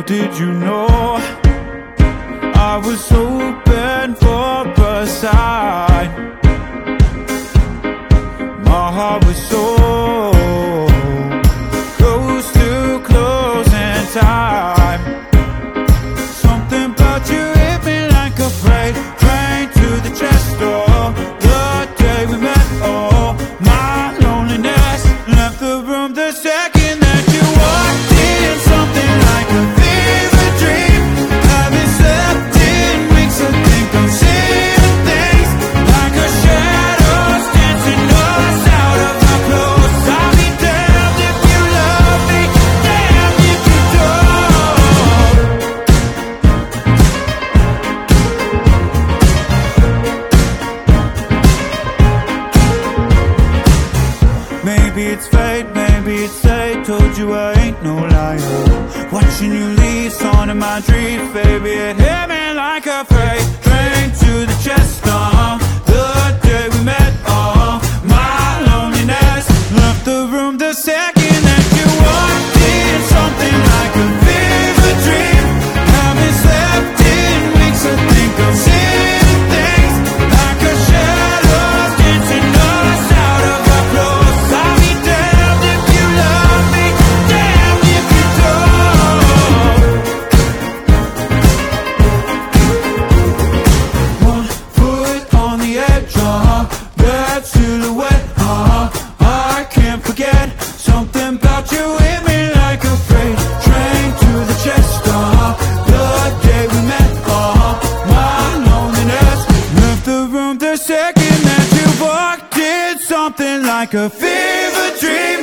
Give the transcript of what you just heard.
did you know I was hoping for a sign? My heart was so close to closing time. Something about you hit me like a freight train to the chest door. The day we met, oh, my loneliness left the room the second that you walked in. Something like a fever dream. Haven't slept in weeks, I think I'm seeing things like a shadows dancing us out of our clothes. I'll be damned if you love me, damned if you don't. Maybe it's fate, maybe it's fate. Told you I ain't no liar. Watching you leave, song in my dreams, baby, it hit me like a freight train to the chest. The day we met, my loneliness left the room the second that you walked in. Something like a fever dream. Haven't slept in weeks, I think I'm seeing things like a shadows dancing us out of our clothes. I'll be damned if you love me, damned if you don't. One foot on the edge, that silhouette, I can't forget. Something about you hit me like a freight train to the chest. The day we met, my loneliness left the room the second that you walked in. Something like a fever dream.